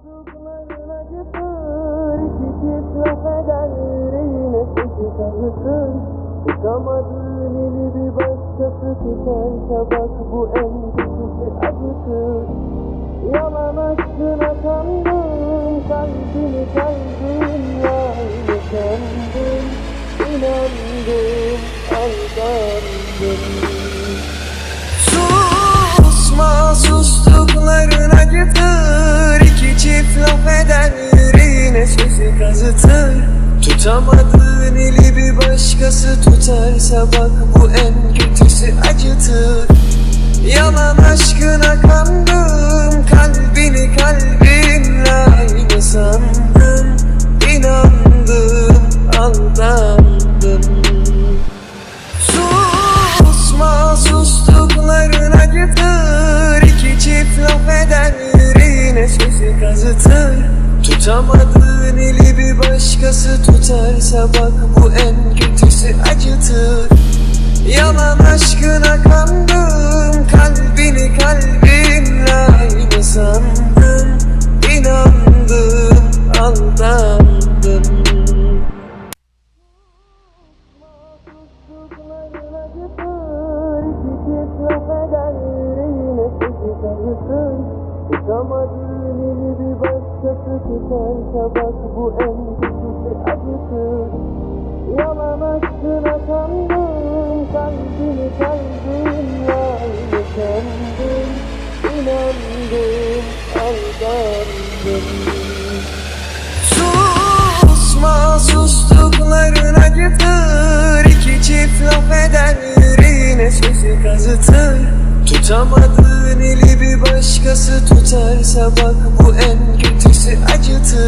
Sustukların acıtır, iki çift laf eder, yine sesi kazıtır. Tutamadığın eli bir başkası tutarsa bak bu en kötüsü acıtır. Yalan aşkına kandım, kalbini kalbinle aynı kendim. İnandım, aldandım. Susma, sustukların acıtır, iki çift laf eder, yine sesi kazıtır. Tutamadığın eli bir başkası tutarsa bak bu en kötüsü acıtır. Yalan aşkına kandım, kalbini kalbinle aynı sandım. İnandım, aldandım. Susma, sustukların acıtır, iki çift laf eder, yine sesi kazıtır. Tutamadığın eli bir başkası tutarsa bak bu en kötüsü acıtır. Yalan aşkına kandım, kalbini kalbinle aynı sandım. İnandım, aldandım. Sustukların acıtır, iki çift laf eder, yine sesi kazıtır. Tutamadığın eli bir başkası tutarsa bak bu en kötüsü acıtır. Yalan aşkına kandım, kalbini kalbinle aynı kendim. İnandım, aldandım. Susma, sustukların acıtır, iki çift laf eder, yine sesi kazıtır. Tutamadığın eli bir başkası tutarsa bak bu en kötüsü acıtır.